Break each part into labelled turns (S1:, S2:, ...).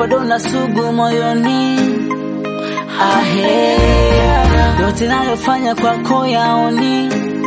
S1: umenipa dona sugu moyoni. Ahe, yote nayofanya kwako yaoni.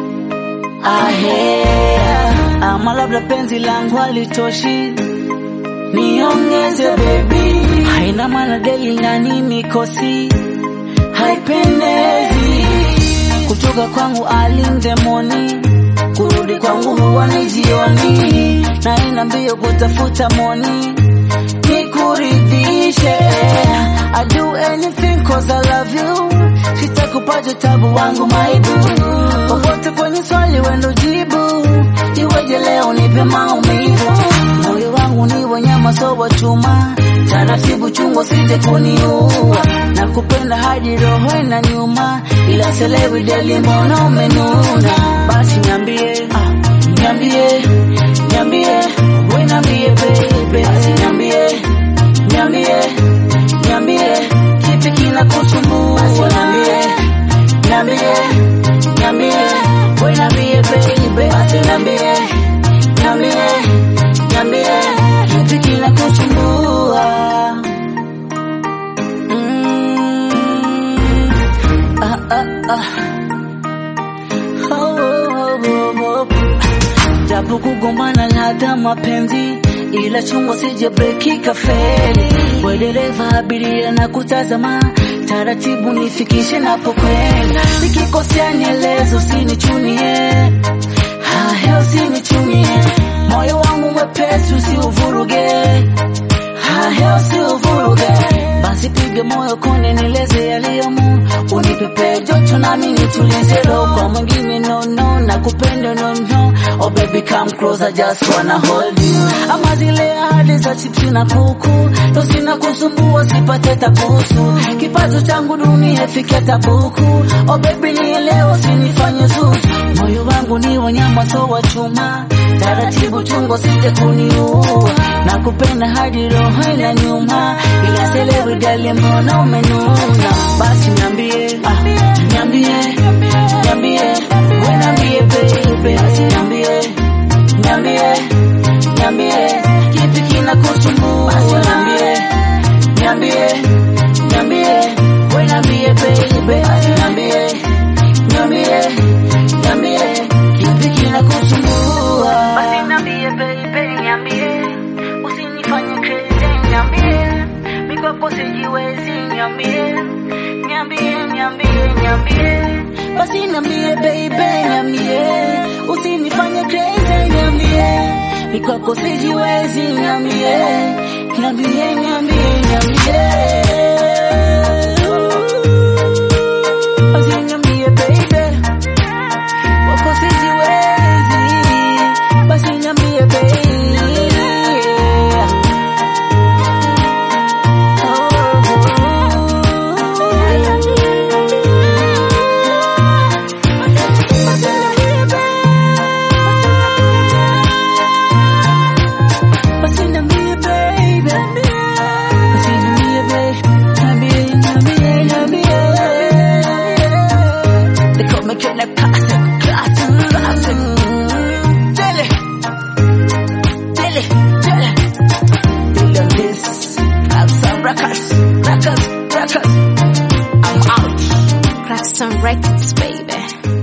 S1: Ahe, ama labda penzi langu halitoshi, niongeze baby. Haina maana daily nani mikosi, haipendezi. Kutoka kwangu alinde moni, kurudi kwangu huwa ni jioni. Na ina mbio kutafuta moni, nikuridhishe. I do anything cause I love you, sitakupaje tabu wangu maibu. Popote kwenye swali wendo jibu, iweje leo nipe maumivu. Moyo wangu ni wanyama so wa chuma, taratibu chungo sije kuniua. Nakupenda hadi roho ina nyuma, ila selewi deli mbona umenuna. Basi niambie, niambie, niambie, we niambie baby. Basi niambie, niambie, niambie, kipi kinakusumbua. Basi niambie, niambie, niambie, we niambie baby. Basi niambie, niambie, niambie, kipi kinakusumbua. Japo kugombana ladha mapenzi, ila chungo sije breki kafeli. We dereva abiria na kutazama, taratibu nifikishe napokwenda. Nikikosea nieleze usinichunie, hahe usinichunie. Moyo wangu mwepesi usiuvuruge, hahe usiuvuruge. Basi pige moyo konde nieleze yaliyomo, unipepe joto nami nitulize roho. Kwa mwingine no no, nakupenda no no. Oh baby come close, I just wanna hold you. Ama zile ahadi za chipsi na kuku, ndo sina kusumbua sipate tabusu. Kipato changu dunia fikia tabuku. Oh baby nielewe usinifanye zuzu. Moyo wangu ni wanyama so wa chuma, taratibu chungo sije kuniua. Nakupenda hadi roho ina nyuma, ila selewi dali mbona umenuna. Basi niambie, niambie, niambie, we niambie baby. Basi niambie, niambie, niambie, kipi kinakusumbua. Basi niambie, niambie, niambie, we niambie baby. Basi niambie, niambie, niambie, kipi kinakusumbua. Basi niambie baby, niambie, usinifanye crazy. Niambie, mikopo sijiwezi. Niambie, niambie, niambie, niambie. Basi niambie baby, niambie, usinifanye crazy. Niambie, mikopo sijiwezi. Niambie, niambie, niambie, niambie. Basi niambie baby, mikopo sijiwezi. Basi niambie baby.
S2: Records, baby.